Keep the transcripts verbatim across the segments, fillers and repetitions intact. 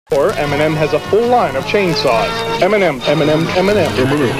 Or Eminem has a full line of chainsaws. Eminem, Eminem, Eminem.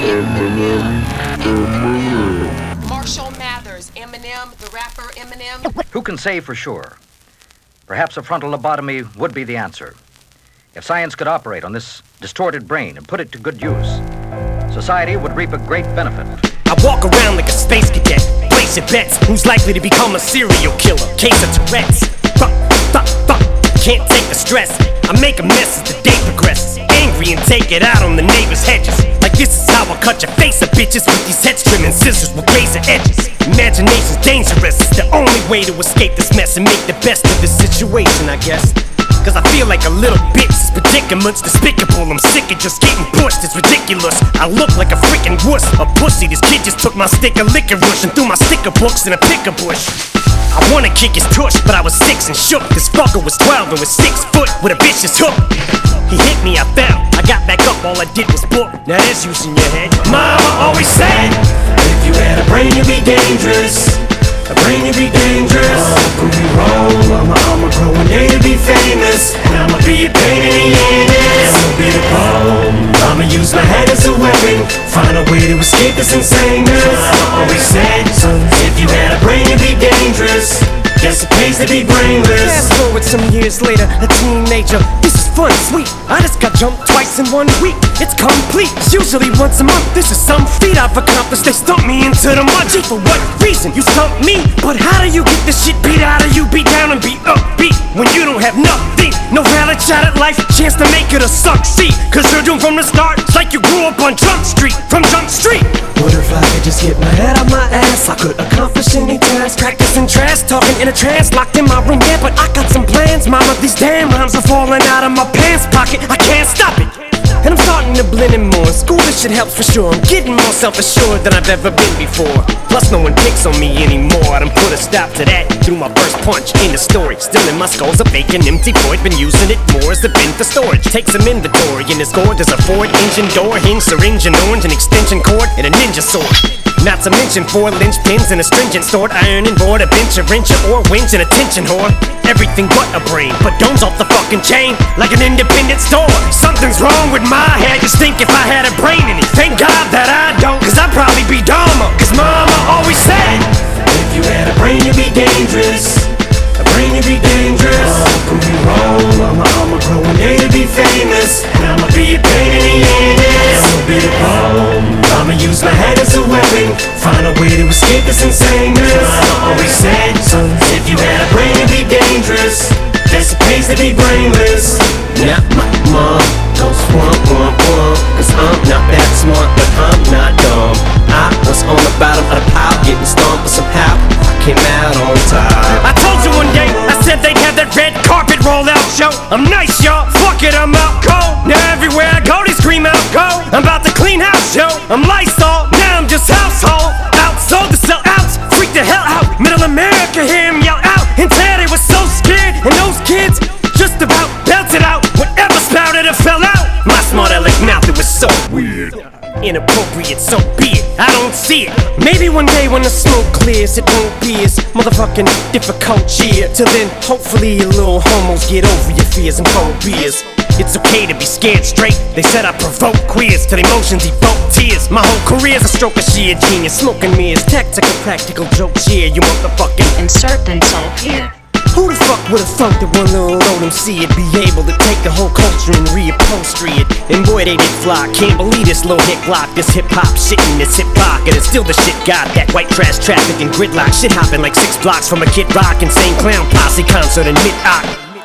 Marshall Mathers, Eminem, the rapper Eminem. Who can say for sure? Perhaps a frontal lobotomy would be the answer. If science could operate on this distorted brain and put it to good use, society would reap a great benefit. I walk around like a space cadet, placing bets. Who's likely to become a serial killer? Case of Tourette's. Fuck, fuck, fuck. Can't take the stress. I make a mess as the day progresses. Angry and take it out on the neighbor's hedges. Like this is how I cut your face up, bitches. With these heads trimming scissors with razor edges. Imagination's dangerous. It's the only way to escape this mess and make the best of this situation, I guess. Cause I feel like a little bitch. This predicament's despicable. I'm sick of just getting pushed. It's ridiculous. I look like a freaking wuss, a pussy. This kid just took my stick of licorice and threw my sticker books in a picker bush. I wanna kick his tush, but I was six and shook. This fucker was twelve and was six foot with a vicious hook. He hit me, I fell. I got back up, all I did was book. Now there's use in your head. Mama always said, if you had a brain, you'd be dangerous. A brain, you'd be dangerous. Oh, prove me wrong, mama, I'ma grow one day to be famous. And I'ma be a pain in the anus. I'ma be the bomb. I'ma use my head as a weapon. Find a way to escape this insaneness. Mama always said, son, if you had a brain, you'd be dangerous. Guess it pays to be brainless. Fast forward some years later, a teenager. This is fun, sweet. I just got jumped twice in one week. It's complete. It's usually once a month. This is some feat I've accomplished. They stumped me into the mud. Gee, for what reason? You stumped me. But how do you get this shit beat out of you? Beat down and be upbeat when you don't have nothing. No valid shot at life, chance to make it or succeed. Cause you're doomed from the start. It's like you grew up on Jump Street. From Jump Street. What if I could just get my head out my ass? I could accomplish any task. Practicing trash, talking in a trance, locked in my room, yeah, but I got some plans. Mama, these damn rhymes are falling out of my pants pocket. I can't stop it. And I'm starting to blend in more. School, this shit helps for sure. I'm getting more self-assured than I've ever been before. Plus, no one picks on me anymore. I done put a stop to that through my first punch in the story. Still in my skull's a vacant, empty void. Been using it more as a bin for storage. Take some inventory in this gourd. There's a Ford engine door, hinge, syringe, and orange, an extension cord, and a ninja sword. Not to mention four linchpins and a stringent stored iron and board, a bench, a wrench, or winch, and a tension whore. Everything but a brain, but domes off the fucking chain like an independent store. Something's wrong with my head. Just think if I had a brain in it. Thank God that I don't, cause I'd probably be dumber. Cause mama always said, if you had a brain, you'd be dangerous. A brain, you'd be dangerous. Oh, prove me wrong, mama, I'ma grow one day to be famous. And I'ma be a pain in the anus. I'ma be the bomb. I'ma use my head as a weapon. Find a way to escape this insaneness. Mama always said, son, if you had a brain, it'd be dangerous. Guess it pays to be brainless. Now my mom goes womp womp womp. Cause I'm not that smart, but I'm not dumb. I was on the bottom of the pile, getting stomped, but somehow I came out on top. I told you one day, I said they'd have that red carpet roll out show. I'm nice, y'all, fuck it, I'm out cold. Now everywhere I go, they scream out go. I'm about to clean house, yo, I'm Lysol. Now I'm just household, outsold to sell outs. Freak the hell out, middle America, hear him yell out. Until they were so scared, and those kids just about belted out. Whatever spouted or fell out. My smart aleck mouth, it was so weird. Inappropriate, so be it, I don't see it. Maybe one day when the smoke clears, it won't be as motherfucking difficult year. Till then, hopefully you little homos get over your fears and phobias. It's okay to be scared straight. They said I provoke queers till emotions evoke tears. My whole career's a stroke of sheer genius. Smoking mirrors, tactical, practical jokes, yeah. You motherfucking insert insult here. Who the fuck would've thought that one little old M C would be able to take the whole culture and reupholstery it? And boy, they did fly. Can't believe this little hick lock, this hip-hop shit in this hip-hop. And it's still the shit got that white trash traffic and gridlock. Shit hopping like six blocks from a Kid Rock insane clown posse concert in mid-oct.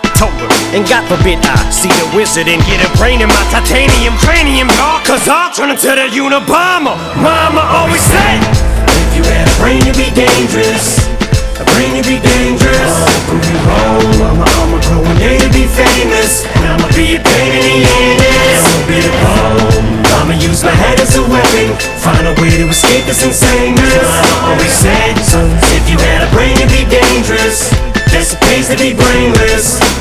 And God forbid I see the wizard and get a brain in my titanium cranium, y'all. Cause I'll turn into the Unabomber. Mama always said, if you had a brain, you'd be dangerous. A brain, you'd be dangerous. Oh, prove me wrong, mama, I'ma grow one day to be famous. And I'ma be a pain in the anus. I'ma be the bomb. I'ma use my head as a weapon. Find a way to escape this insaneness. Mama always said, son, if you had a brain, you'd be dangerous. Guess it pays to be brainless.